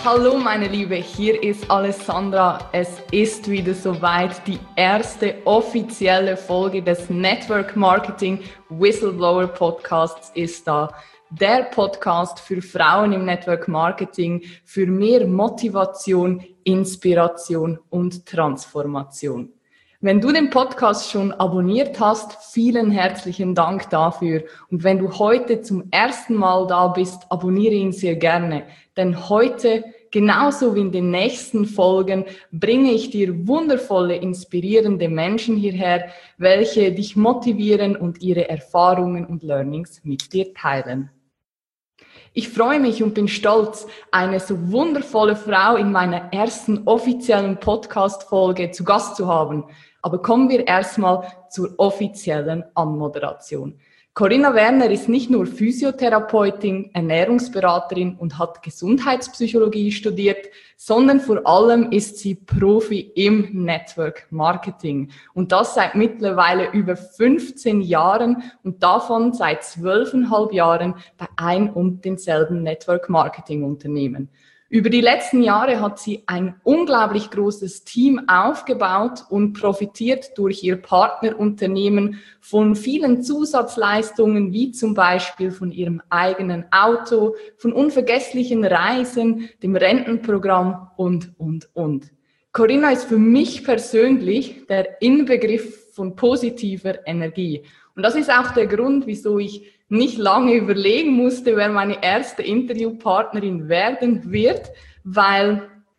Hallo meine Liebe, hier ist Alessandra. Es ist wieder soweit. Die erste offizielle Folge des Network Marketing Whistleblower Podcasts ist da. Der Podcast für Frauen im Network Marketing für mehr Motivation, Inspiration und Transformation. Wenn du den Podcast schon abonniert hast, vielen herzlichen Dank dafür. Und wenn du heute zum ersten Mal da bist, abonniere ihn sehr gerne. Denn heute, genauso wie in den nächsten Folgen, bringe ich dir wundervolle, inspirierende Menschen hierher, welche dich motivieren und ihre Erfahrungen und Learnings mit dir teilen. Ich freue mich und bin stolz, eine so wundervolle Frau in meiner ersten offiziellen Podcast-Folge zu Gast zu haben. Aber kommen wir erstmal zur offiziellen Anmoderation. Corinna Werner ist nicht nur Physiotherapeutin, Ernährungsberaterin und hat Gesundheitspsychologie studiert, sondern vor allem ist sie Profi im Network Marketing. Und das seit mittlerweile über 15 Jahren und davon seit 12,5 Jahren bei ein und denselben Network Marketing Unternehmen. Über die letzten Jahre hat sie ein unglaublich großes Team aufgebaut und profitiert durch ihr Partnerunternehmen von vielen Zusatzleistungen, wie zum Beispiel von ihrem eigenen Auto, von unvergesslichen Reisen, dem Rentenprogramm und. Corinna ist für mich persönlich der Inbegriff von positiver Energie. Und das ist auch der Grund, wieso ich nicht lange überlegen musste, wer meine erste Interviewpartnerin werden wird, weil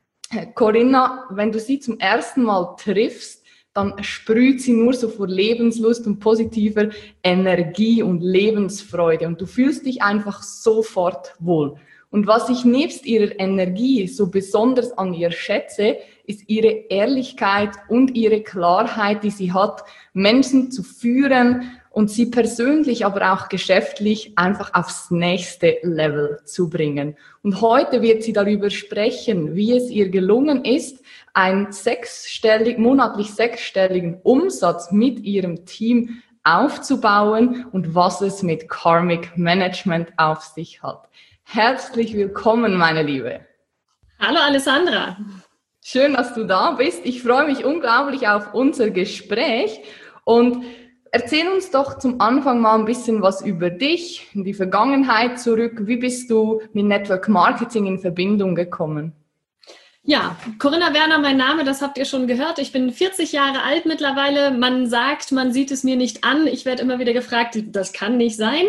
Corinna, wenn du sie zum ersten Mal triffst, dann sprüht sie nur so vor Lebenslust und positiver Energie und Lebensfreude und du fühlst dich einfach sofort wohl. Und was ich nebst ihrer Energie so besonders an ihr schätze, ist ihre Ehrlichkeit und ihre Klarheit, die sie hat, Menschen zu führen und sie persönlich, aber auch geschäftlich einfach aufs nächste Level zu bringen. Und heute wird sie darüber sprechen, wie es ihr gelungen ist, einen monatlich sechsstelligen Umsatz mit ihrem Team aufzubauen und was es mit Karmic Management auf sich hat. Herzlich willkommen, meine Liebe. Hallo Alessandra. Schön, dass du da bist. Ich freue mich unglaublich auf unser Gespräch und erzähl uns doch zum Anfang mal ein bisschen was über dich, in die Vergangenheit zurück. Wie bist du mit Network Marketing in Verbindung gekommen? Ja, Corinna Werner, mein Name, das habt ihr schon gehört. Ich bin 40 Jahre alt mittlerweile. Man sagt, man sieht es mir nicht an. Ich werde immer wieder gefragt, das kann nicht sein.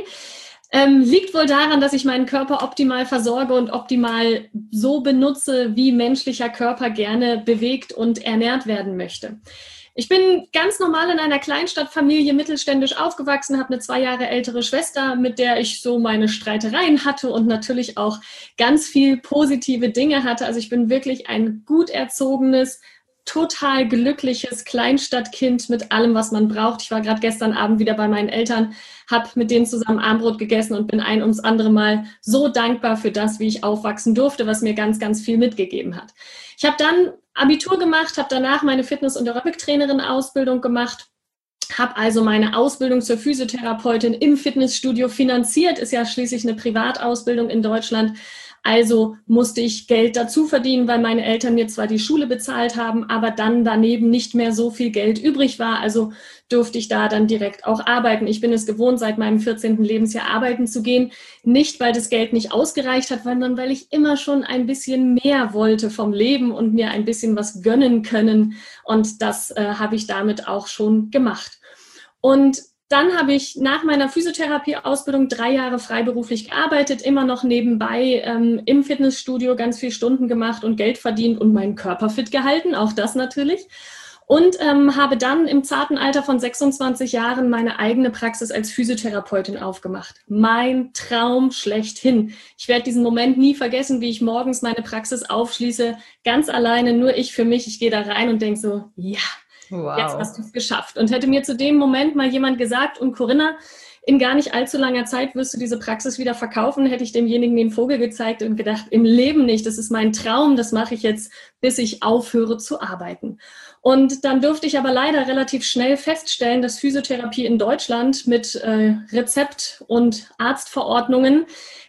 Liegt wohl daran, dass ich meinen Körper optimal versorge und optimal so benutze, wie menschlicher Körper gerne bewegt und ernährt werden möchte. Ich bin ganz normal in einer Kleinstadtfamilie mittelständisch aufgewachsen, habe eine 2 Jahre ältere Schwester, mit der ich so meine Streitereien hatte und natürlich auch ganz viel positive Dinge hatte. Also ich bin wirklich ein gut erzogenes, total glückliches Kleinstadtkind mit allem, was man braucht. Ich war gerade gestern Abend wieder bei meinen Eltern, habe mit denen zusammen Abendbrot gegessen und bin ein ums andere Mal so dankbar für das, wie ich aufwachsen durfte, was mir ganz, ganz viel mitgegeben hat. Ich habe dann Abitur gemacht, habe danach meine Fitness- und Aerobic-Trainerin-Ausbildung gemacht, habe also meine Ausbildung zur Physiotherapeutin im Fitnessstudio finanziert, ist ja schließlich eine Privatausbildung in Deutschland. Also musste ich Geld dazu verdienen, weil meine Eltern mir zwar die Schule bezahlt haben, aber dann daneben nicht mehr so viel Geld übrig war. Also durfte ich da dann direkt auch arbeiten. Ich bin es gewohnt, seit meinem 14. Lebensjahr arbeiten zu gehen. Nicht, weil das Geld nicht ausgereicht hat, sondern weil ich immer schon ein bisschen mehr wollte vom Leben und mir ein bisschen was gönnen können. Und das habe ich damit auch schon gemacht. Und dann habe ich nach meiner Physiotherapie-Ausbildung 3 Jahre freiberuflich gearbeitet, immer noch nebenbei im Fitnessstudio ganz viel Stunden gemacht und Geld verdient und meinen Körper fit gehalten, auch das natürlich. Und habe dann im zarten Alter von 26 Jahren meine eigene Praxis als Physiotherapeutin aufgemacht. Mein Traum schlechthin. Ich werde diesen Moment nie vergessen, wie ich morgens meine Praxis aufschließe, ganz alleine, nur ich für mich. Ich gehe da rein und denke so, ja, wow. Jetzt hast du es geschafft. Und hätte mir zu dem Moment mal jemand gesagt, und Corinna, in gar nicht allzu langer Zeit wirst du diese Praxis wieder verkaufen, hätte ich demjenigen den Vogel gezeigt und gedacht, im Leben nicht, das ist mein Traum, das mache ich jetzt, bis ich aufhöre zu arbeiten. Und dann durfte ich aber leider relativ schnell feststellen, dass Physiotherapie in Deutschland mit Rezept und Arztverordnungen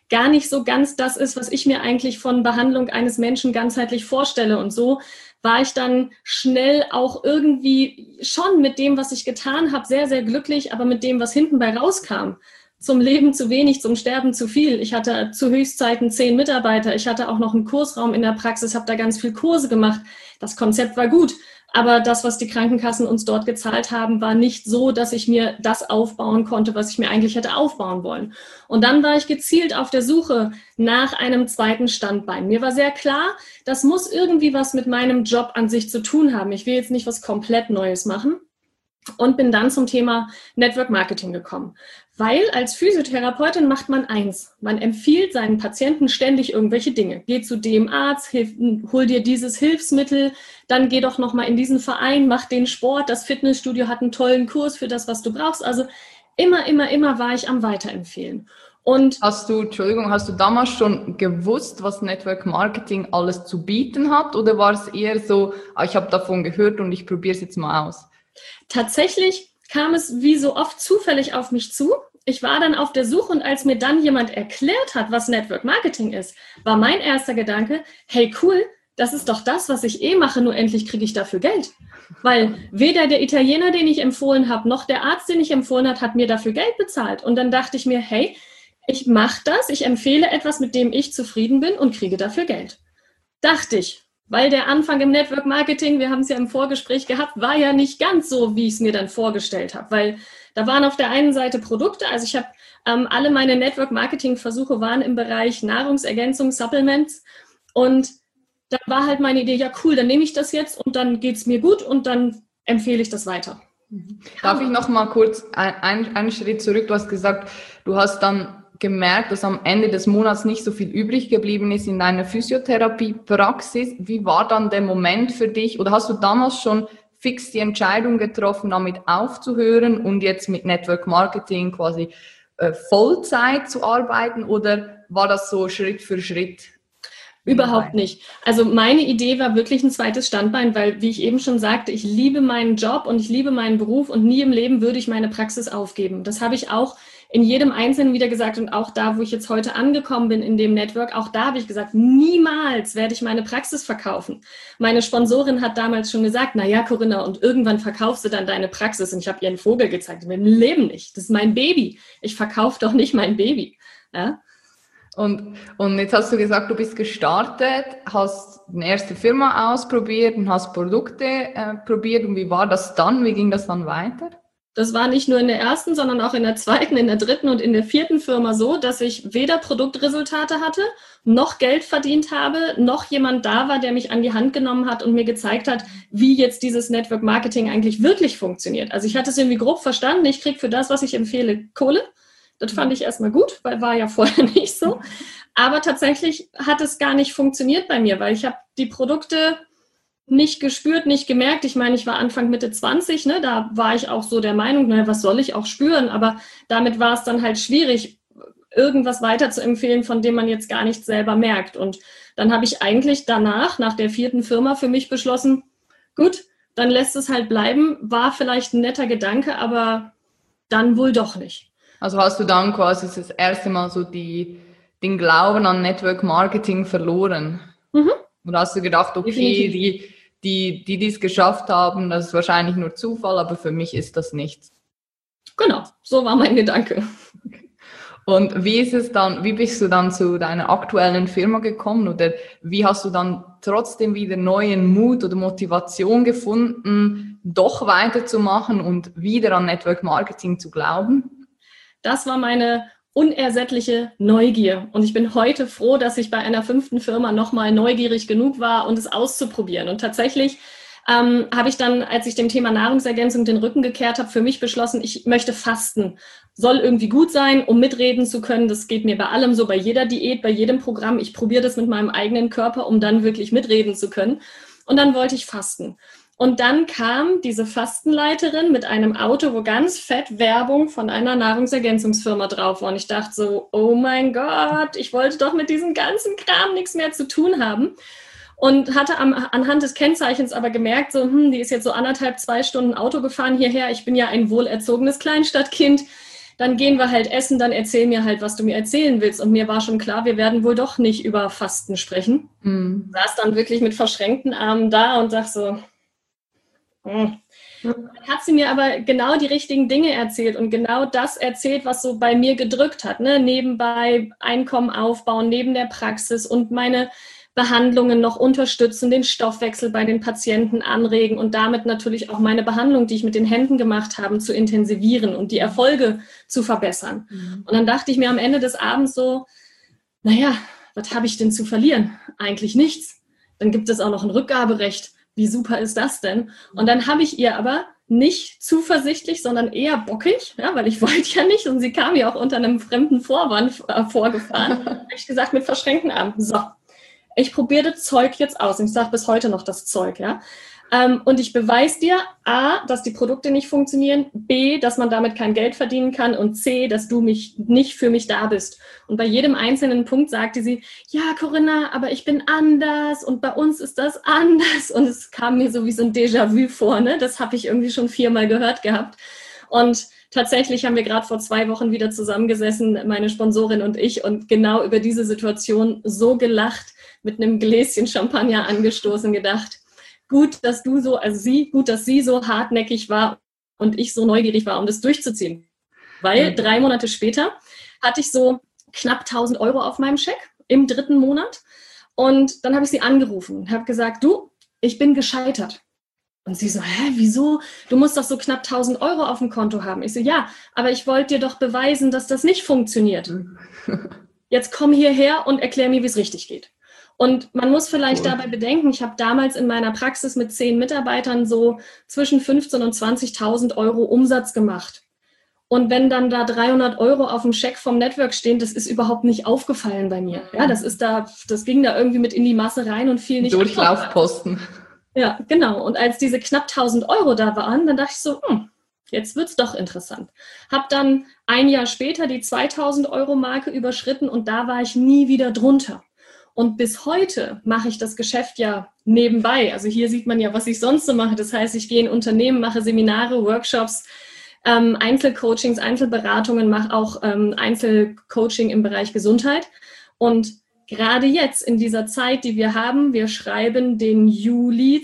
gar nicht so ganz das ist, was ich mir eigentlich von Behandlung eines Menschen ganzheitlich vorstelle. Und so war ich dann schnell auch irgendwie schon mit dem, was ich getan habe, sehr, sehr glücklich, aber mit dem, was hinten bei rauskam. Zum Leben zu wenig, zum Sterben zu viel. Ich hatte zu Höchstzeiten 10 Mitarbeiter. Ich hatte auch noch einen Kursraum in der Praxis, habe da ganz viel Kurse gemacht. Das Konzept war gut, aber das, was die Krankenkassen uns dort gezahlt haben, war nicht so, dass ich mir das aufbauen konnte, was ich mir eigentlich hätte aufbauen wollen. Und dann war ich gezielt auf der Suche nach einem zweiten Standbein. Mir war sehr klar, das muss irgendwie was mit meinem Job an sich zu tun haben. Ich will jetzt nicht was komplett Neues machen. Und bin dann zum Thema Network Marketing gekommen. Weil als Physiotherapeutin macht man eins. Man empfiehlt seinen Patienten ständig irgendwelche Dinge. Geh zu dem Arzt, hol dir dieses Hilfsmittel, dann geh doch nochmal in diesen Verein, mach den Sport, das Fitnessstudio hat einen tollen Kurs für das, was du brauchst. Also immer war ich am Weiterempfehlen. Und hast du damals schon gewusst, was Network Marketing alles zu bieten hat? Oder war es eher so, ich habe davon gehört und ich probiere es jetzt mal aus? Tatsächlich kam es wie so oft zufällig auf mich zu. Ich war dann auf der Suche und als mir dann jemand erklärt hat, was Network Marketing ist, war mein erster Gedanke, hey cool, das ist doch das, was ich mache, nur endlich kriege ich dafür Geld. Weil weder der Italiener, den ich empfohlen habe, noch der Arzt, den ich empfohlen habe, hat mir dafür Geld bezahlt. Und dann dachte ich mir, hey, ich mache das, ich empfehle etwas, mit dem ich zufrieden bin und kriege dafür Geld. Dachte ich. Weil der Anfang im Network Marketing, wir haben es ja im Vorgespräch gehabt, war ja nicht ganz so, wie ich es mir dann vorgestellt habe. Weil da waren auf der einen Seite Produkte, also ich habe alle meine Network Marketing Versuche waren im Bereich Nahrungsergänzung, Supplements und da war halt meine Idee, ja cool, dann nehme ich das jetzt und dann geht's mir gut und dann empfehle ich das weiter. Darf ich noch mal kurz einen Schritt zurück? Du hast gesagt, du hast dann gemerkt, dass am Ende des Monats nicht so viel übrig geblieben ist in deiner Physiotherapie-Praxis. Wie war dann der Moment für dich? Oder hast du damals schon fix die Entscheidung getroffen, damit aufzuhören und jetzt mit Network Marketing quasi Vollzeit zu arbeiten? Oder war das so Schritt für Schritt? Überhaupt nicht. Also meine Idee war wirklich ein zweites Standbein, weil, wie ich eben schon sagte, ich liebe meinen Job und ich liebe meinen Beruf und nie im Leben würde ich meine Praxis aufgeben. Das habe ich auch in jedem Einzelnen wieder gesagt und auch da, wo ich jetzt heute angekommen bin in dem Network, auch da habe ich gesagt, niemals werde ich meine Praxis verkaufen. Meine Sponsorin hat damals schon gesagt, naja, Corinna, und irgendwann verkaufst du dann deine Praxis und ich habe ihr einen Vogel gezeigt. Im Leben nicht. Das ist mein Baby. Ich verkaufe doch nicht mein Baby. Ja? Und jetzt hast du gesagt, du bist gestartet, hast eine erste Firma ausprobiert und hast Produkte probiert. Und wie war das dann? Wie ging das dann weiter? Das war nicht nur in der ersten, sondern auch in der zweiten, in der dritten und in der vierten Firma so, dass ich weder Produktresultate hatte, noch Geld verdient habe, noch jemand da war, der mich an die Hand genommen hat und mir gezeigt hat, wie jetzt dieses Network Marketing eigentlich wirklich funktioniert. Also ich hatte es irgendwie grob verstanden, ich kriege für das, was ich empfehle, Kohle. Das fand ich erstmal gut, weil war ja vorher nicht so. Aber tatsächlich hat es gar nicht funktioniert bei mir, weil ich habe die Produkte nicht gespürt, nicht gemerkt. Ich meine, ich war Anfang, Mitte 20, ne? Da war ich auch so der Meinung, naja, was soll ich auch spüren? Aber damit war es dann halt schwierig, irgendwas weiter zu empfehlen, von dem man jetzt gar nicht selber merkt. Und dann habe ich eigentlich danach, nach der vierten Firma, für mich beschlossen, gut, dann lässt es halt bleiben. War vielleicht ein netter Gedanke, aber dann wohl doch nicht. Also hast du dann quasi das erste Mal so den Glauben an Network Marketing verloren? Mhm. Und hast du gedacht, okay, die es geschafft haben, das ist wahrscheinlich nur Zufall, aber für mich ist das nichts. Genau, so war mein Gedanke. Und wie bist du dann zu deiner aktuellen Firma gekommen oder wie hast du dann trotzdem wieder neuen Mut oder Motivation gefunden, doch weiterzumachen und wieder an Network Marketing zu glauben? Das war meine unersättliche Neugier. Und ich bin heute froh, dass ich bei einer 5. Firma nochmal neugierig genug war, und es auszuprobieren. Und tatsächlich habe ich dann, als ich dem Thema Nahrungsergänzung den Rücken gekehrt habe, für mich beschlossen, ich möchte fasten. Soll irgendwie gut sein, um mitreden zu können. Das geht mir bei allem so, bei jeder Diät, bei jedem Programm. Ich probiere das mit meinem eigenen Körper, um dann wirklich mitreden zu können. Und dann wollte ich fasten. Und dann kam diese Fastenleiterin mit einem Auto, wo ganz fett Werbung von einer Nahrungsergänzungsfirma drauf war. Und ich dachte so, oh mein Gott, ich wollte doch mit diesem ganzen Kram nichts mehr zu tun haben. Und hatte anhand des Kennzeichens aber gemerkt, so, die ist jetzt so 1,5, 2 Stunden Auto gefahren hierher. Ich bin ja ein wohlerzogenes Kleinstadtkind. dann gehen wir halt essen, dann erzähl mir halt, was du mir erzählen willst. Und mir war schon klar, wir werden wohl doch nicht über Fasten sprechen. Saß dann wirklich mit verschränkten Armen da und sag so, Dann hat sie mir aber genau die richtigen Dinge erzählt und genau das erzählt, was so bei mir gedrückt hat. Ne? Nebenbei Einkommen aufbauen, neben der Praxis und meine Behandlungen noch unterstützen, den Stoffwechsel bei den Patienten anregen und damit natürlich auch meine Behandlung, die ich mit den Händen gemacht habe, zu intensivieren und die Erfolge zu verbessern. Und dann dachte ich mir am Ende des Abends so, naja, was habe ich denn zu verlieren? Eigentlich nichts. Dann gibt es auch noch ein Rückgaberecht. Wie super ist das denn? Und dann habe ich ihr aber nicht zuversichtlich, sondern eher bockig, ja, weil ich wollte ja nicht und sie kam ja auch unter einem fremden Vorwand vorgefahren. Habe ich gesagt, mit verschränkten Armen, so, ich probiere das Zeug jetzt aus. Und ich sage bis heute noch das Zeug, ja. Und ich beweise dir, A, dass die Produkte nicht funktionieren, B, dass man damit kein Geld verdienen kann und C, dass du nicht für mich da bist. Und bei jedem einzelnen Punkt sagte sie, ja, Corinna, aber ich bin anders und bei uns ist das anders. Und es kam mir so wie so ein Déjà-vu vor, ne? Das habe ich irgendwie schon 4-mal gehört gehabt. Und tatsächlich haben wir gerade vor 2 Wochen wieder zusammengesessen, meine Sponsorin und ich, und genau über diese Situation so gelacht, mit einem Gläschen Champagner angestoßen, gedacht, gut, dass sie so hartnäckig war und ich so neugierig war, um das durchzuziehen. Weil 3 Monate später hatte ich so knapp 1.000 Euro auf meinem Scheck im 3. Monat. Und dann habe ich sie angerufen und habe gesagt, du, ich bin gescheitert. Und sie so, wieso? Du musst doch so knapp 1.000 Euro auf dem Konto haben. Ich so, ja, aber ich wollte dir doch beweisen, dass das nicht funktioniert. Jetzt komm hierher und erklär mir, wie es richtig geht. Und man muss vielleicht dabei bedenken, ich habe damals in meiner Praxis mit 10 Mitarbeitern so zwischen 15.000 und 20.000 Euro Umsatz gemacht. Und wenn dann da 300 Euro auf dem Scheck vom Network stehen, das ist überhaupt nicht aufgefallen bei mir. Ja, das ging da irgendwie mit in die Masse rein und fiel nicht auf. Durchlaufposten. Ja, genau. Und als diese knapp 1.000 Euro da waren, dann dachte ich so, jetzt wird's doch interessant. Hab dann ein Jahr später die 2.000 Euro Marke überschritten und da war ich nie wieder drunter. Und bis heute mache ich das Geschäft ja nebenbei. Also hier sieht man ja, was ich sonst so mache. Das heißt, ich gehe in Unternehmen, mache Seminare, Workshops, Einzelcoachings, Einzelberatungen, mache auch Einzelcoaching im Bereich Gesundheit. Und gerade jetzt in dieser Zeit, die wir haben, wir schreiben den Juli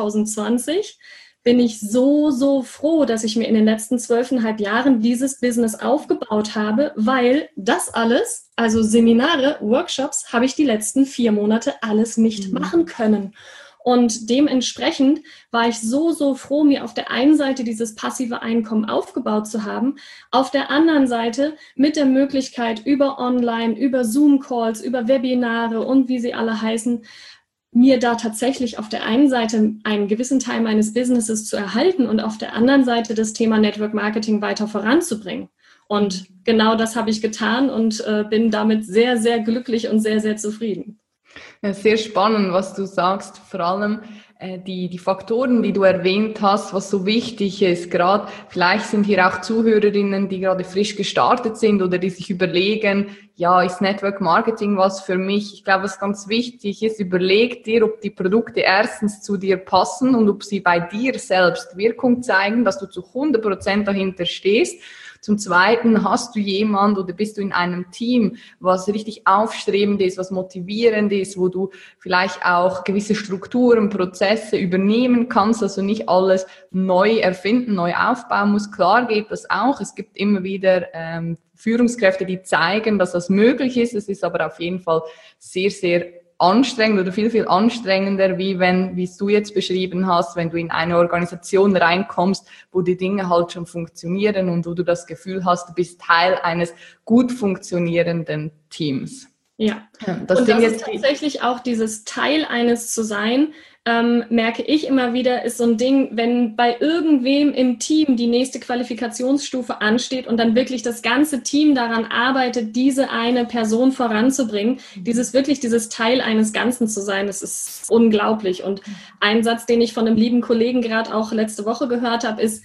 2020, bin ich so froh, dass ich mir in den letzten 12,5 Jahren dieses Business aufgebaut habe, weil das alles, also Seminare, Workshops, habe ich die letzten 4 Monate alles nicht machen können. Und dementsprechend war ich so froh, mir auf der einen Seite dieses passive Einkommen aufgebaut zu haben, auf der anderen Seite mit der Möglichkeit über Online, über Zoom-Calls, über Webinare und wie sie alle heißen, mir da tatsächlich auf der einen Seite einen gewissen Teil meines Businesses zu erhalten und auf der anderen Seite das Thema Network Marketing weiter voranzubringen. Und genau das habe ich getan und bin damit sehr, sehr glücklich und sehr, sehr zufrieden. Ja, sehr spannend, was du sagst, vor allem die Faktoren, die du erwähnt hast, was so wichtig ist. Gerade vielleicht sind hier auch Zuhörerinnen, die gerade frisch gestartet sind oder die sich überlegen, ja, ist Network Marketing was für mich? Ich glaube, was ganz wichtig ist, überleg dir, ob die Produkte erstens zu dir passen und ob sie bei dir selbst Wirkung zeigen, dass du zu 100% dahinter stehst. Zum Zweiten, hast du jemand oder bist du in einem Team, was richtig aufstrebend ist, was motivierend ist, wo du vielleicht auch gewisse Strukturen, Prozesse übernehmen kannst, also nicht alles neu erfinden, neu aufbauen muss. Klar geht das auch. Es gibt immer wieder Führungskräfte, die zeigen, dass das möglich ist. Es ist aber auf jeden Fall sehr, sehr anstrengend oder viel anstrengender, wie es du jetzt beschrieben hast, wenn du in eine Organisation reinkommst, wo die Dinge halt schon funktionieren und wo du das Gefühl hast, du bist Teil eines gut funktionierenden Teams. Ja, das ist tatsächlich auch dieses Teil eines zu sein, merke ich immer wieder, ist so ein Ding, wenn bei irgendwem im Team die nächste Qualifikationsstufe ansteht und dann wirklich das ganze Team daran arbeitet, diese eine Person voranzubringen, dieses Teil eines Ganzen zu sein, das ist unglaublich. Und ein Satz, den ich von einem lieben Kollegen gerade auch letzte Woche gehört habe, ist,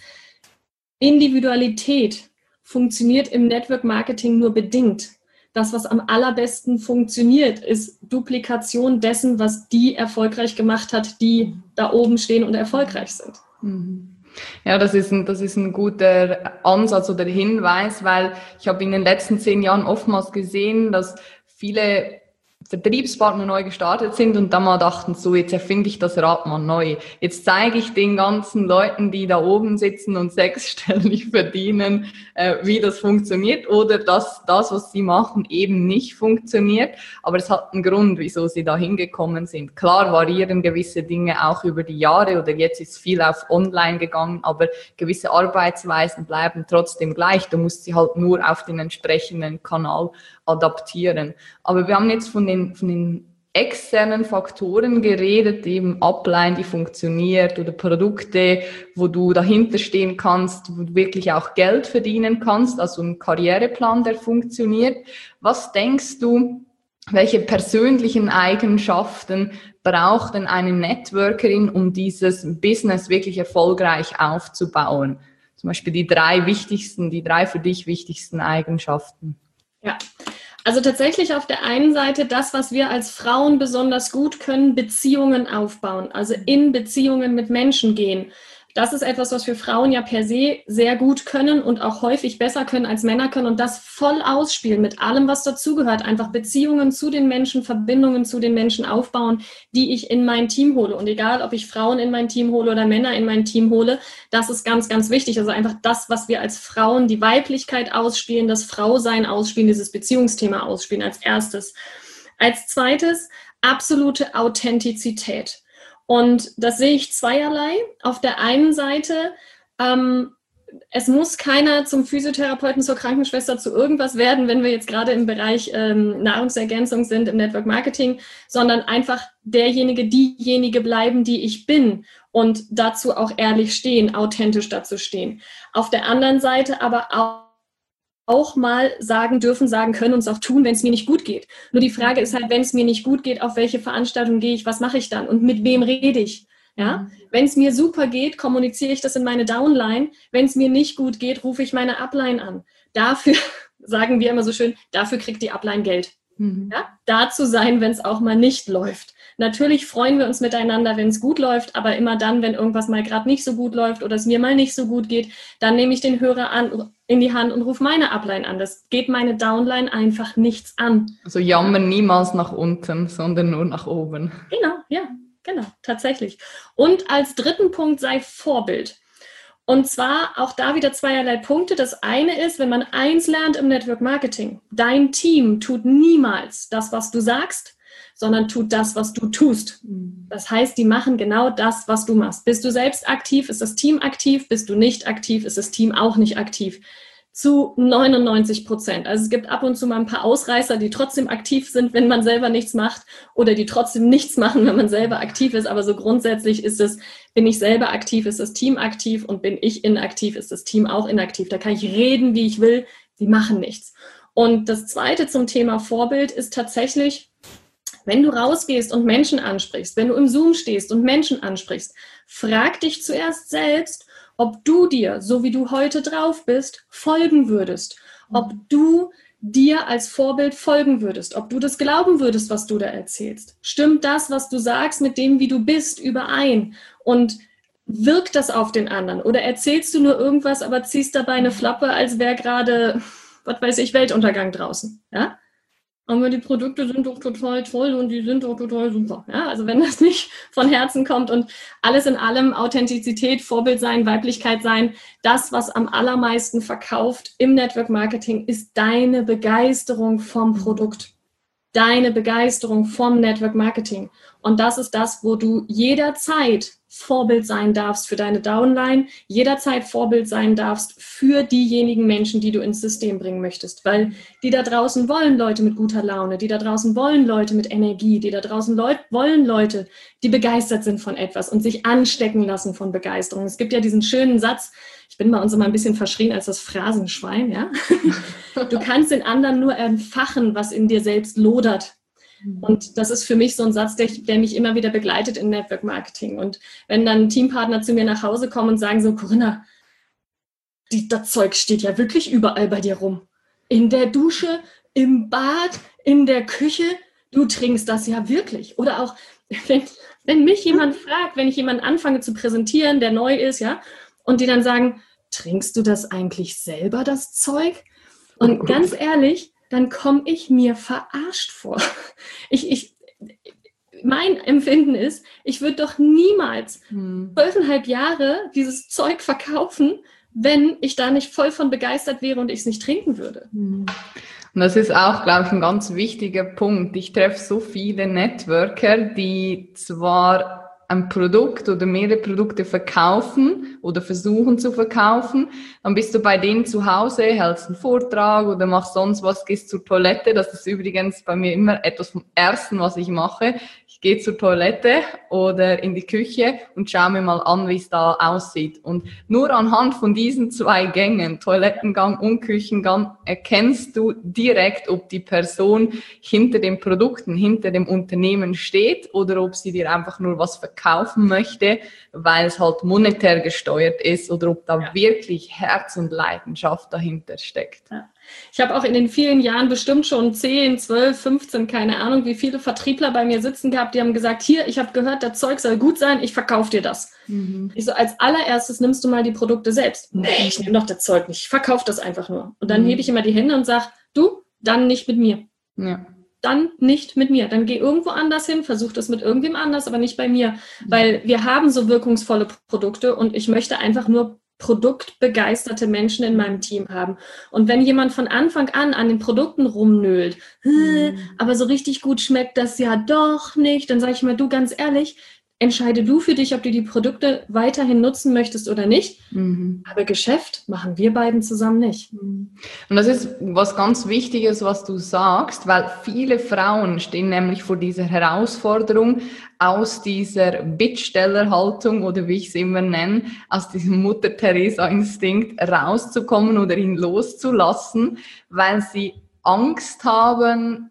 Individualität funktioniert im Network Marketing nur bedingt. Das, was am allerbesten funktioniert, ist Duplikation dessen, was die erfolgreich gemacht hat, die da oben stehen und erfolgreich sind. Ja, das ist ein guter Ansatz oder Hinweis, weil ich habe in den letzten 10 Jahren oftmals gesehen, dass viele Vertriebspartner neu gestartet sind und dann mal dachten, so, jetzt erfinde ich das Rad mal neu. Jetzt zeige ich den ganzen Leuten, die da oben sitzen und sechsstellig verdienen, wie das funktioniert oder dass das, was sie machen, eben nicht funktioniert. Aber es hat einen Grund, wieso sie da hingekommen sind. Klar variieren gewisse Dinge auch über die Jahre oder jetzt ist viel auf Online gegangen, aber gewisse Arbeitsweisen bleiben trotzdem gleich. Du musst sie halt nur auf den entsprechenden Kanal adaptieren. Aber wir haben jetzt von den externen Faktoren geredet, eben Upline, die funktioniert oder Produkte, wo du dahinter stehen kannst, wo du wirklich auch Geld verdienen kannst, also ein Karriereplan, der funktioniert. Was denkst du, welche persönlichen Eigenschaften braucht denn eine Networkerin, um dieses Business wirklich erfolgreich aufzubauen? Zum Beispiel die drei für dich wichtigsten Eigenschaften. Ja, also tatsächlich auf der einen Seite das, was wir als Frauen besonders gut können, Beziehungen aufbauen, also in Beziehungen mit Menschen gehen. Das ist etwas, was wir Frauen ja per se sehr gut können und auch häufig besser können als Männer können und das voll ausspielen mit allem, was dazugehört. Einfach Beziehungen zu den Menschen, Verbindungen zu den Menschen aufbauen, die ich in mein Team hole. Und egal, ob ich Frauen in mein Team hole oder Männer in mein Team hole, das ist ganz, ganz wichtig. Also einfach das, was wir als Frauen, die Weiblichkeit ausspielen, das Frausein ausspielen, dieses Beziehungsthema ausspielen als erstes. Als zweites, absolute Authentizität. Und das sehe ich zweierlei. Auf der einen Seite, es muss keiner zum Physiotherapeuten, zur Krankenschwester, zu irgendwas werden, wenn wir jetzt gerade im Bereich Nahrungsergänzung sind, im Network Marketing, sondern einfach diejenige bleiben, die ich bin und dazu auch ehrlich stehen, authentisch dazu stehen. Auf der anderen Seite aber auch mal sagen können und es auch tun, wenn es mir nicht gut geht. Nur die Frage ist halt, wenn es mir nicht gut geht, auf welche Veranstaltung gehe ich, was mache ich dann und mit wem rede ich? Ja? Wenn es mir super geht, kommuniziere ich das in meine Downline. Wenn es mir nicht gut geht, rufe ich meine Upline an. Dafür, sagen wir immer so schön, dafür kriegt die Upline Geld. Ja? Da zu sein, wenn es auch mal nicht läuft. Natürlich freuen wir uns miteinander, wenn es gut läuft, aber immer dann, wenn irgendwas mal gerade nicht so gut läuft oder es mir mal nicht so gut geht, dann nehme ich den Hörer in die Hand und rufe meine Upline an. Das geht meine Downline einfach nichts an. Also jammern niemals nach unten, sondern nur nach oben. Genau, tatsächlich. Und als dritten Punkt sei Vorbild. Und zwar auch da wieder zweierlei Punkte. Das eine ist, wenn man eins lernt im Network Marketing, dein Team tut niemals das, was du sagst, sondern tut das, was du tust. Das heißt, die machen genau das, was du machst. Bist du selbst aktiv, ist das Team aktiv. Bist du nicht aktiv, ist das Team auch nicht aktiv. Zu 99%. Also es gibt ab und zu mal ein paar Ausreißer, die trotzdem aktiv sind, wenn man selber nichts macht oder die trotzdem nichts machen, wenn man selber aktiv ist. Aber so grundsätzlich ist es, bin ich selber aktiv, ist das Team aktiv und bin ich inaktiv, ist das Team auch inaktiv. Da kann ich reden, wie ich will, die machen nichts. Und das Zweite zum Thema Vorbild ist tatsächlich, wenn du rausgehst und Menschen ansprichst, wenn du im Zoom stehst und Menschen ansprichst, frag dich zuerst selbst, ob du dir, so wie du heute drauf bist, folgen würdest. Ob du dir als Vorbild folgen würdest. Ob du das glauben würdest, was du da erzählst. Stimmt das, was du sagst, mit dem, wie du bist, überein? Und wirkt das auf den anderen? Oder erzählst du nur irgendwas, aber ziehst dabei eine Flappe, als wäre gerade, was weiß ich, Weltuntergang draußen? Ja? Aber die Produkte sind doch total toll und die sind doch total super. Ja, also wenn das nicht von Herzen kommt und alles in allem Authentizität, Vorbild sein, Weiblichkeit sein, das, was am allermeisten verkauft im Network Marketing, ist deine Begeisterung vom Produkt. Deine Begeisterung vom Network Marketing. Und das ist das, wo du jederzeit Vorbild sein darfst für deine Downline, jederzeit Vorbild sein darfst für diejenigen Menschen, die du ins System bringen möchtest. Weil die da draußen wollen Leute mit guter Laune, die da draußen wollen Leute mit Energie, die da draußen wollen Leute, die begeistert sind von etwas und sich anstecken lassen von Begeisterung. Es gibt ja diesen schönen Satz, ich bin bei uns immer ein bisschen verschrien als das Phrasenschwein, ja. Du kannst den anderen nur entfachen, was in dir selbst lodert. Und das ist für mich so ein Satz, der mich immer wieder begleitet im Network Marketing. Und wenn dann Teampartner zu mir nach Hause kommen und sagen so, Corinna, das Zeug steht ja wirklich überall bei dir rum. In der Dusche, im Bad, in der Küche, du trinkst das ja wirklich. Oder auch, wenn mich jemand fragt, wenn ich jemanden anfange zu präsentieren, der neu ist, ja, und die dann sagen, trinkst du das eigentlich selber, das Zeug? Und ganz ehrlich, dann komme ich mir verarscht vor. Mein Empfinden ist, ich würde doch niemals 12,5 Jahre dieses Zeug verkaufen, wenn ich da nicht voll von begeistert wäre und ich es nicht trinken würde. Und das ist auch, glaube ich, ein ganz wichtiger Punkt. Ich treffe so viele Networker, die zwar ein Produkt oder mehrere Produkte verkaufen oder versuchen zu verkaufen, dann bist du bei denen zu Hause, hältst einen Vortrag oder machst sonst was, gehst zur Toilette. Das ist übrigens bei mir immer etwas vom Ersten, was ich mache. Ich gehe zur Toilette oder in die Küche und schaue mir mal an, wie es da aussieht. Und nur anhand von diesen 2 Gängen, Toilettengang und Küchengang, erkennst du direkt, ob die Person hinter den Produkten, hinter dem Unternehmen steht oder ob sie dir einfach nur was verkaufen möchte, weil es halt monetär gesteuert ist oder ob da wirklich Herz und Leidenschaft dahinter steckt. Ja. Ich habe auch in den vielen Jahren bestimmt schon 10, 12, 15, keine Ahnung, wie viele Vertriebler bei mir sitzen gehabt, die haben gesagt, hier, ich habe gehört, das Zeug soll gut sein, ich verkaufe dir das. Ich so, als allererstes nimmst du mal die Produkte selbst. Nee, ich nehme doch das Zeug nicht, ich verkaufe das einfach nur. Und dann hebe ich immer die Hände und sage, du, dann nicht mit mir. Ja. Dann nicht mit mir. Dann geh irgendwo anders hin, versuch das mit irgendwem anders, aber nicht bei mir. Weil wir haben so wirkungsvolle Produkte und ich möchte einfach nur produktbegeisterte Menschen in meinem Team haben. Und wenn jemand von Anfang an den Produkten rumnölt, aber so richtig gut schmeckt das ja doch nicht, dann sage ich mal, du, ganz ehrlich, entscheide du für dich, ob du die Produkte weiterhin nutzen möchtest oder nicht. Aber Geschäft machen wir beiden zusammen nicht. Und das ist was ganz Wichtiges, was du sagst, weil viele Frauen stehen nämlich vor dieser Herausforderung, aus dieser Bittstellerhaltung oder wie ich es immer nenne, aus diesem Mutter-Teresa-Instinkt rauszukommen oder ihn loszulassen, weil sie Angst haben,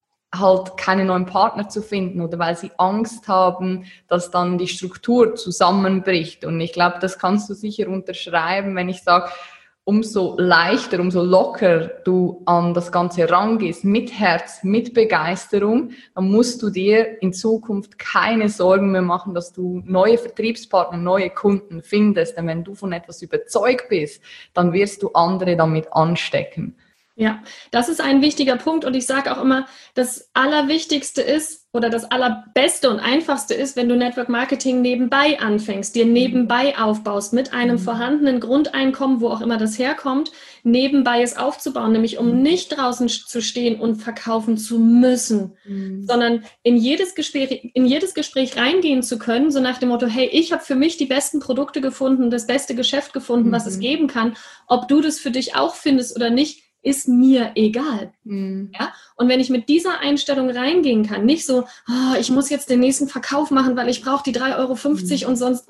halt keine neuen Partner zu finden oder weil sie Angst haben, dass dann die Struktur zusammenbricht. Und ich glaube, das kannst du sicher unterschreiben, wenn ich sage, umso leichter, umso locker du an das Ganze rangehst, mit Herz, mit Begeisterung, dann musst du dir in Zukunft keine Sorgen mehr machen, dass du neue Vertriebspartner, neue Kunden findest. Denn wenn du von etwas überzeugt bist, dann wirst du andere damit anstecken. Ja, das ist ein wichtiger Punkt und ich sage auch immer, das Allerwichtigste ist oder das Allerbeste und Einfachste ist, wenn du Network Marketing nebenbei anfängst, dir nebenbei aufbaust mit einem vorhandenen Grundeinkommen, wo auch immer das herkommt, nebenbei es aufzubauen, nämlich um nicht draußen zu stehen und verkaufen zu müssen, sondern in jedes Gespräch reingehen zu können, so nach dem Motto, hey, ich habe für mich die besten Produkte gefunden, das beste Geschäft gefunden, was es geben kann, ob du das für dich auch findest oder nicht, ist mir egal. Ja? Und wenn ich mit dieser Einstellung reingehen kann, nicht so, ich muss jetzt den nächsten Verkauf machen, weil ich brauche die 3,50 € und sonst,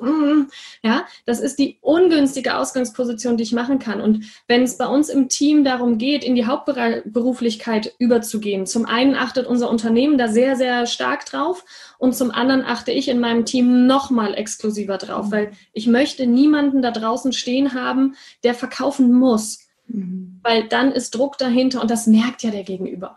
ja, das ist die ungünstige Ausgangsposition, die ich machen kann. Und wenn es bei uns im Team darum geht, in die Hauptberuflichkeit überzugehen, zum einen achtet unser Unternehmen da sehr, sehr stark drauf und zum anderen achte ich in meinem Team nochmal exklusiver drauf, weil ich möchte niemanden da draußen stehen haben, der verkaufen muss. Weil dann ist Druck dahinter und das merkt ja der Gegenüber.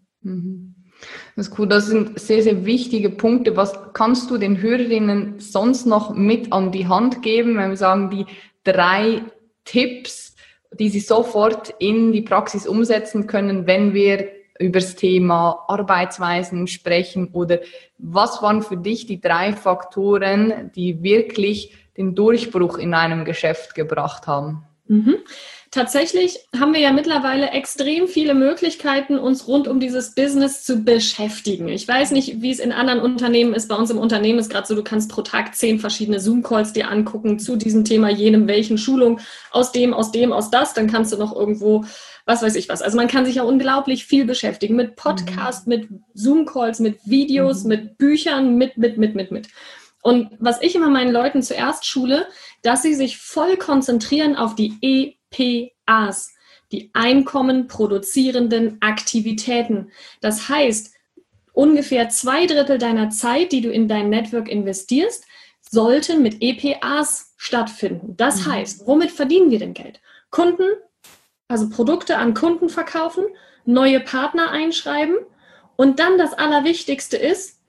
Das ist cool, das sind sehr, sehr wichtige Punkte. Was kannst du den Hörerinnen sonst noch mit an die Hand geben, wenn wir sagen, die 3 Tipps, die sie sofort in die Praxis umsetzen können, wenn wir über das Thema Arbeitsweisen sprechen? Oder was waren für dich die 3 Faktoren, die wirklich den Durchbruch in einem Geschäft gebracht haben? Tatsächlich haben wir ja mittlerweile extrem viele Möglichkeiten, uns rund um dieses Business zu beschäftigen. Ich weiß nicht, wie es in anderen Unternehmen ist. Bei uns im Unternehmen ist gerade so, du kannst pro Tag 10 verschiedene Zoom-Calls dir angucken zu diesem Thema, jenem, welchen Schulung, aus dem, aus das. Dann kannst du noch irgendwo, was weiß ich was. Also man kann sich ja unglaublich viel beschäftigen mit Podcasts, mit Zoom-Calls, mit Videos, mit Büchern, mit. Und was ich immer meinen Leuten zuerst schule, dass sie sich voll konzentrieren auf die EPAs, die Einkommen produzierenden Aktivitäten. Das heißt, ungefähr 2/3 deiner Zeit, die du in dein Network investierst, sollten mit EPAs stattfinden. Das heißt, womit verdienen wir denn Geld? Kunden, also Produkte an Kunden verkaufen, neue Partner einschreiben und dann das Allerwichtigste ist,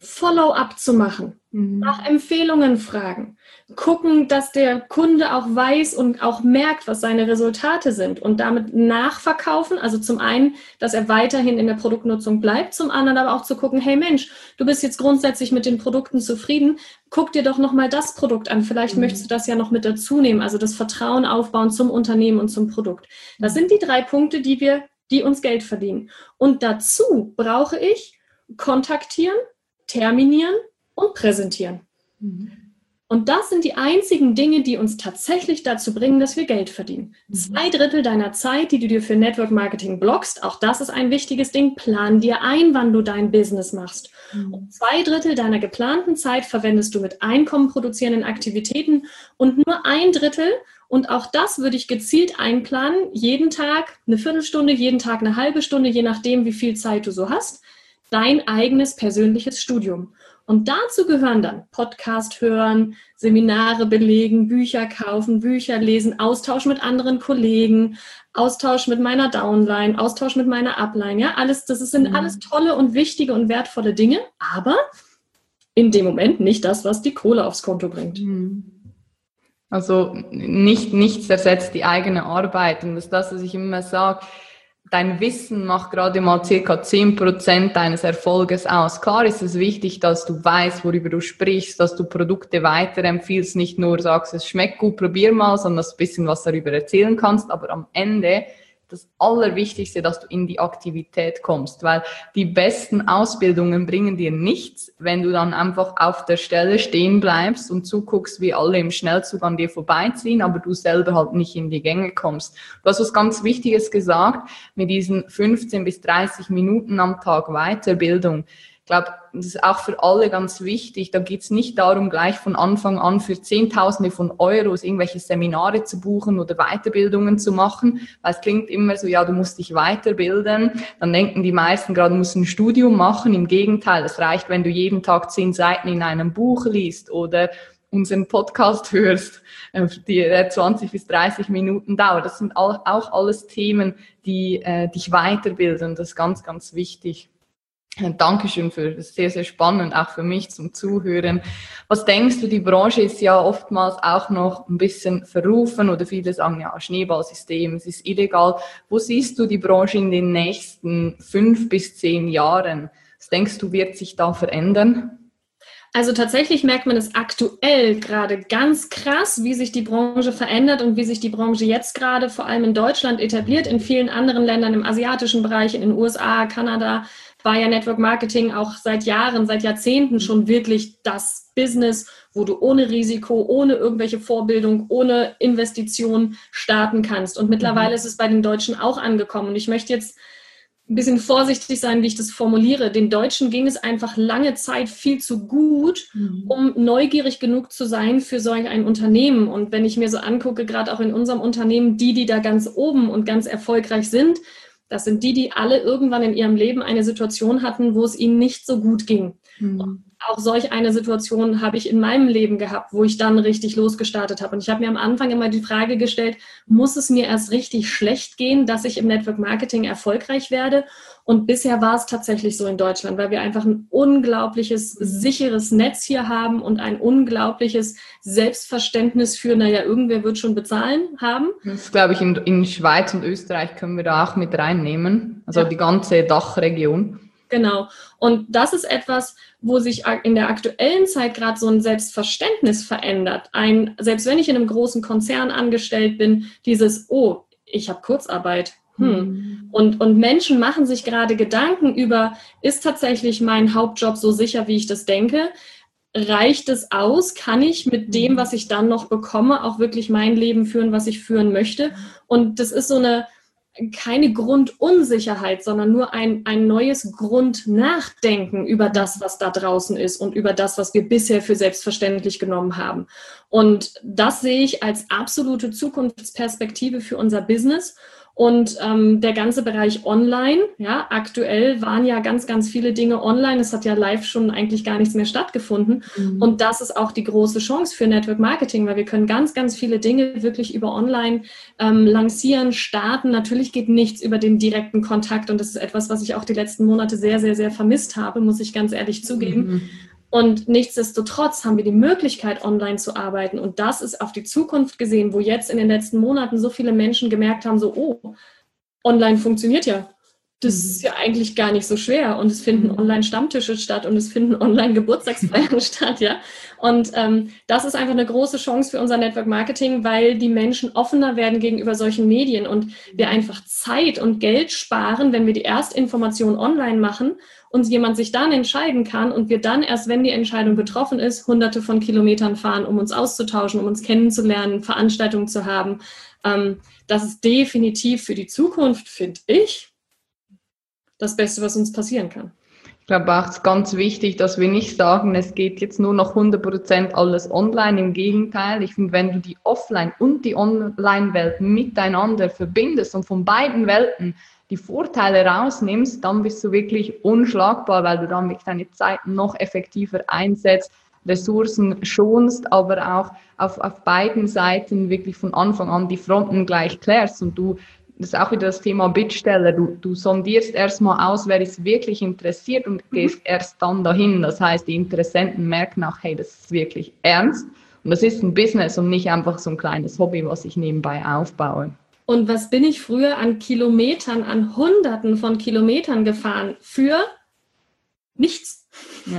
Follow-up zu machen, nach Empfehlungen fragen, gucken, dass der Kunde auch weiß und auch merkt, was seine Resultate sind und damit nachverkaufen. Also zum einen, dass er weiterhin in der Produktnutzung bleibt, zum anderen aber auch zu gucken, hey Mensch, du bist jetzt grundsätzlich mit den Produkten zufrieden, guck dir doch nochmal das Produkt an, vielleicht möchtest du das ja noch mit dazu nehmen, also das Vertrauen aufbauen zum Unternehmen und zum Produkt. Das sind die 3 Punkte, die uns Geld verdienen. Und dazu brauche ich kontaktieren, terminieren und präsentieren. Und das sind die einzigen Dinge, die uns tatsächlich dazu bringen, dass wir Geld verdienen. 2/3 deiner Zeit, die du dir für Network Marketing blockst, auch das ist ein wichtiges Ding, plan dir ein, wann du dein Business machst. Und 2/3 deiner geplanten Zeit verwendest du mit Einkommen produzierenden Aktivitäten und nur 1/3, und auch das würde ich gezielt einplanen, jeden Tag eine Viertelstunde, jeden Tag eine halbe Stunde, je nachdem, wie viel Zeit du so hast, dein eigenes persönliches Studium. Und dazu gehören dann Podcast hören, Seminare belegen, Bücher kaufen, Bücher lesen, Austausch mit anderen Kollegen, Austausch mit meiner Downline, Austausch mit meiner Upline. Ja, sind alles tolle und wichtige und wertvolle Dinge, aber in dem Moment nicht das, was die Kohle aufs Konto bringt. Also nichts ersetzt die eigene Arbeit. Und das ist das, was ich immer sage. Dein Wissen macht gerade mal ca. 10% deines Erfolges aus. Klar ist es wichtig, dass du weißt, worüber du sprichst, dass du Produkte weiterempfiehlst, nicht nur sagst, es schmeckt gut, probier mal, sondern dass du ein bisschen was darüber erzählen kannst. Aber am Ende das Allerwichtigste, dass du in die Aktivität kommst, weil die besten Ausbildungen bringen dir nichts, wenn du dann einfach auf der Stelle stehen bleibst und zuguckst, wie alle im Schnellzug an dir vorbeiziehen, aber du selber halt nicht in die Gänge kommst. Du hast was ganz Wichtiges gesagt, mit diesen 15 bis 30 Minuten am Tag Weiterbildung. Ich glaube, das ist auch für alle ganz wichtig. Da geht es nicht darum, gleich von Anfang an für Zehntausende von Euros irgendwelche Seminare zu buchen oder Weiterbildungen zu machen, weil es klingt immer so, ja, du musst dich weiterbilden. Dann denken die meisten gerade, du musst ein Studium machen. Im Gegenteil, es reicht, wenn du jeden Tag 10 Seiten in einem Buch liest oder unseren Podcast hörst, der 20 bis 30 Minuten dauert. Das sind auch alles Themen, die dich weiterbilden. Das ist ganz, ganz wichtig. Dankeschön für das, sehr, sehr spannend, auch für mich zum Zuhören. Was denkst du, die Branche ist ja oftmals auch noch ein bisschen verrufen oder viele sagen, ja, Schneeballsystem, es ist illegal. Wo siehst du die Branche in den nächsten 5 bis 10 Jahren? Was denkst du, wird sich da verändern? Also tatsächlich merkt man es aktuell gerade ganz krass, wie sich die Branche verändert und wie sich die Branche jetzt gerade vor allem in Deutschland etabliert. In vielen anderen Ländern im asiatischen Bereich, in den USA, Kanada, war ja Network Marketing auch seit Jahren, seit Jahrzehnten schon wirklich das Business, wo du ohne Risiko, ohne irgendwelche Vorbildung, ohne Investition starten kannst. Und mittlerweile ist es bei den Deutschen auch angekommen. Und ich möchte jetzt ein bisschen vorsichtig sein, wie ich das formuliere. Den Deutschen ging es einfach lange Zeit viel zu gut, um neugierig genug zu sein für solch ein Unternehmen. Und wenn ich mir so angucke, gerade auch in unserem Unternehmen, die da ganz oben und ganz erfolgreich sind, das sind die alle irgendwann in ihrem Leben eine Situation hatten, wo es ihnen nicht so gut ging. Und auch solch eine Situation habe ich in meinem Leben gehabt, wo ich dann richtig losgestartet habe. Und ich habe mir am Anfang immer die Frage gestellt, muss es mir erst richtig schlecht gehen, dass ich im Network Marketing erfolgreich werde? Und bisher war es tatsächlich so in Deutschland, weil wir einfach ein unglaubliches, sicheres Netz hier haben und ein unglaubliches Selbstverständnis für, naja, irgendwer wird schon bezahlen haben. Das glaube ich, in Schweiz und Österreich können wir da auch mit reinnehmen, also die ganze Dachregion. Genau. Und das ist etwas, wo sich in der aktuellen Zeit gerade so ein Selbstverständnis verändert. Selbst wenn ich in einem großen Konzern angestellt bin, dieses, oh, ich habe Kurzarbeit. Und Menschen machen sich gerade Gedanken über, ist tatsächlich mein Hauptjob so sicher, wie ich das denke? Reicht es aus? Kann ich mit dem, was ich dann noch bekomme, auch wirklich mein Leben führen, was ich führen möchte? Und das ist keine Grundunsicherheit, sondern nur ein neues Grundnachdenken über das, was da draußen ist und über das, was wir bisher für selbstverständlich genommen haben. Und das sehe ich als absolute Zukunftsperspektive für unser Business. Und der ganze Bereich Online, ja, aktuell waren ja ganz, ganz viele Dinge online. Es hat ja live schon eigentlich gar nichts mehr stattgefunden. Und das ist auch die große Chance für Network Marketing, weil wir können ganz, ganz viele Dinge wirklich über Online lancieren, starten. Natürlich geht nichts über den direkten Kontakt. Und das ist etwas, was ich auch die letzten Monate sehr, sehr, sehr vermisst habe, muss ich ganz ehrlich zugeben. Und nichtsdestotrotz haben wir die Möglichkeit, online zu arbeiten. Und das ist auf die Zukunft gesehen, wo jetzt in den letzten Monaten so viele Menschen gemerkt haben, so, oh, online funktioniert ja. Das ist ja eigentlich gar nicht so schwer. Und es finden Online-Stammtische statt und es finden Online-Geburtstagsfeiern statt, ja. Und das ist einfach eine große Chance für unser Network Marketing, weil die Menschen offener werden gegenüber solchen Medien und wir einfach Zeit und Geld sparen, wenn wir die Erstinformation online machen und jemand sich dann entscheiden kann und wir dann erst, wenn die Entscheidung getroffen ist, hunderte von Kilometern fahren, um uns auszutauschen, um uns kennenzulernen, Veranstaltungen zu haben. Das ist definitiv für die Zukunft, finde ich, das Beste, was uns passieren kann. Ich glaube auch, es ist ganz wichtig, dass wir nicht sagen, es geht jetzt nur noch 100% alles online. Im Gegenteil, ich finde, wenn du die Offline- und die Online-Welt miteinander verbindest und von beiden Welten die Vorteile rausnimmst, dann bist du wirklich unschlagbar, weil du dann wirklich deine Zeit noch effektiver einsetzt, Ressourcen schonst, aber auch auf beiden Seiten wirklich von Anfang an die Fronten gleich klärst. Und das ist auch wieder das Thema Bittsteller. Du sondierst erstmal aus, wer ist wirklich interessiert und gehst erst dann dahin. Das heißt, die Interessenten merken auch, hey, das ist wirklich ernst. Und das ist ein Business und nicht einfach so ein kleines Hobby, was ich nebenbei aufbaue. Und was bin ich früher an Kilometern, an Hunderten von Kilometern gefahren? Für nichts. Ja.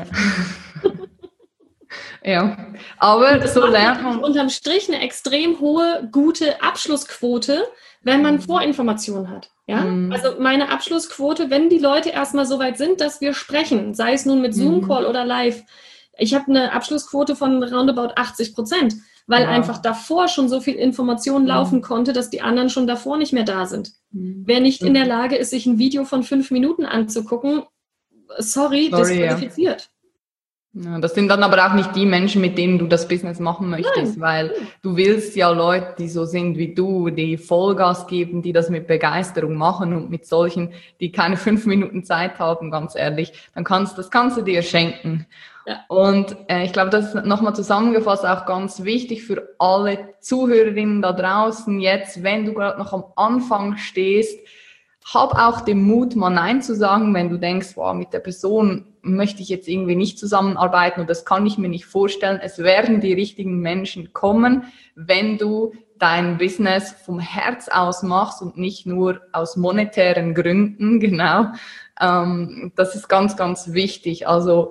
Ja, aber so lernt man. Unterm Strich eine extrem hohe, gute Abschlussquote, wenn man Vorinformationen hat. Ja? Also meine Abschlussquote, wenn die Leute erstmal so weit sind, dass wir sprechen, sei es nun mit Zoom-Call oder live, ich habe eine Abschlussquote von roundabout 80%, weil einfach davor schon so viel Information laufen konnte, dass die anderen schon davor nicht mehr da sind. Wer nicht in der Lage ist, sich ein Video von 5 Minuten anzugucken, sorry disqualifiziert. Ja, das sind dann aber auch nicht die Menschen, mit denen du das Business machen möchtest, weil du willst ja Leute, die so sind wie du, die Vollgas geben, die das mit Begeisterung machen und mit solchen, die keine 5 Minuten Zeit haben, ganz ehrlich, das kannst du dir schenken. Ja. Und ich glaube, das ist nochmal zusammengefasst auch ganz wichtig für alle Zuhörerinnen da draußen jetzt, wenn du gerade noch am Anfang stehst, hab auch den Mut, mal Nein zu sagen, wenn du denkst, wow, mit der Person möchte ich jetzt irgendwie nicht zusammenarbeiten und das kann ich mir nicht vorstellen. Es werden die richtigen Menschen kommen, wenn du dein Business vom Herz aus machst und nicht nur aus monetären Gründen, genau. Das ist ganz, ganz wichtig. Also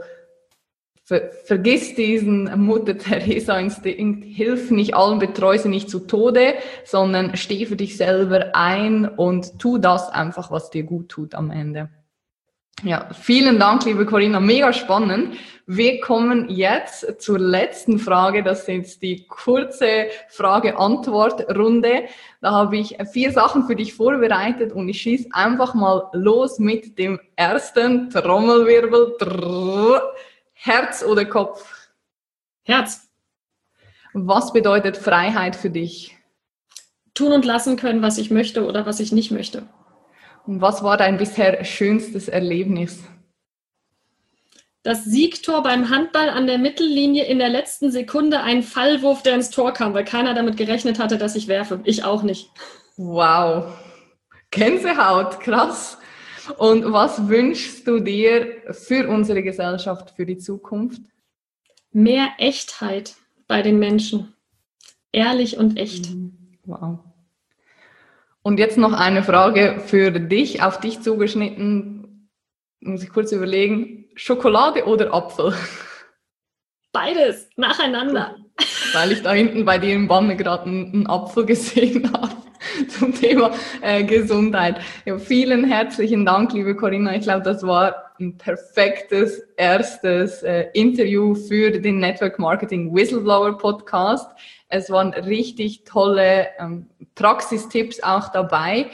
vergiss diesen Mutter-Teresa-Instinkt, hilf nicht allen, betreue sie nicht zu Tode, sondern steh für dich selber ein und tu das einfach, was dir gut tut am Ende. Ja, vielen Dank, liebe Corinna, mega spannend. Wir kommen jetzt zur letzten Frage, das ist jetzt die kurze Frage-Antwort-Runde. Da habe ich 4 Sachen für dich vorbereitet und ich schieße einfach mal los mit dem ersten Trommelwirbel. Herz oder Kopf? Herz. Was bedeutet Freiheit für dich? Tun und lassen können, was ich möchte oder was ich nicht möchte. Und was war dein bisher schönstes Erlebnis? Das Siegtor beim Handball an der Mittellinie in der letzten Sekunde, ein Fallwurf, der ins Tor kam, weil keiner damit gerechnet hatte, dass ich werfe. Ich auch nicht. Wow. Gänsehaut, krass. Und was wünschst du dir für unsere Gesellschaft, für die Zukunft? Mehr Echtheit bei den Menschen. Ehrlich und echt. Wow. Und jetzt noch eine Frage für dich, auf dich zugeschnitten. Muss ich kurz überlegen. Schokolade oder Apfel? Beides, nacheinander. Weil ich da hinten bei dir im Banne gerade einen Apfel gesehen habe. Zum Thema Gesundheit. Ja, vielen herzlichen Dank, liebe Corinna. Ich glaube, das war ein perfektes erstes Interview für den Network Marketing Whistleblower Podcast. Es waren richtig tolle Praxistipps auch dabei.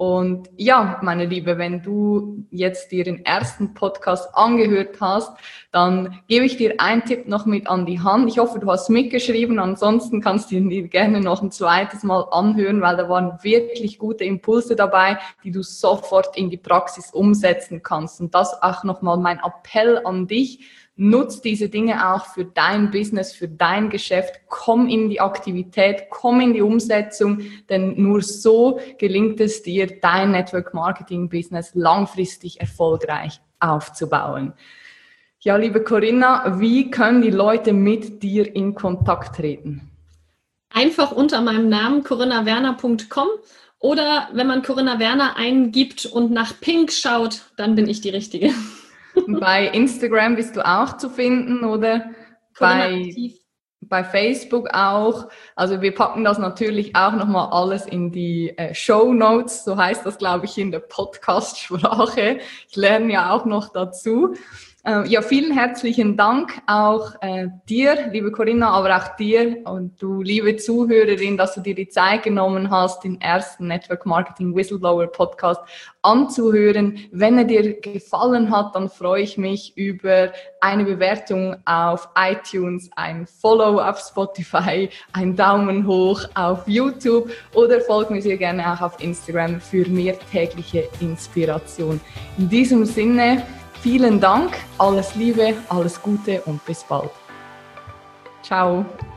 Und ja, meine Liebe, wenn du jetzt dir den ersten Podcast angehört hast, dann gebe ich dir einen Tipp noch mit an die Hand. Ich hoffe, du hast mitgeschrieben, ansonsten kannst du ihn dir gerne noch ein zweites Mal anhören, weil da waren wirklich gute Impulse dabei, die du sofort in die Praxis umsetzen kannst. Und das auch nochmal mein Appell an dich. Nutz diese Dinge auch für dein Business, für dein Geschäft. Komm in die Aktivität, komm in die Umsetzung, denn nur so gelingt es dir, dein Network-Marketing-Business langfristig erfolgreich aufzubauen. Ja, liebe Corinna, wie können die Leute mit dir in Kontakt treten? Einfach unter meinem Namen corinnawerner.com oder wenn man Corinna Werner eingibt und nach Pink schaut, dann bin ich die Richtige. Bei Instagram bist du auch zu finden, oder? Bei Facebook auch. Also wir packen das natürlich auch nochmal alles in die Shownotes, so heißt das, glaube ich, in der Podcast-Sprache. Ich lerne ja auch noch dazu. Ja, vielen herzlichen Dank auch dir, liebe Corinna, aber auch dir und du, liebe Zuhörerin, dass du dir die Zeit genommen hast, den ersten Network Marketing Whistleblower Podcast anzuhören. Wenn er dir gefallen hat, dann freue ich mich über eine Bewertung auf iTunes, ein Follow auf Spotify, ein Daumen hoch auf YouTube oder folg mir sehr gerne auch auf Instagram für mehr tägliche Inspiration. In diesem Sinne, vielen Dank, alles Liebe, alles Gute und bis bald. Ciao.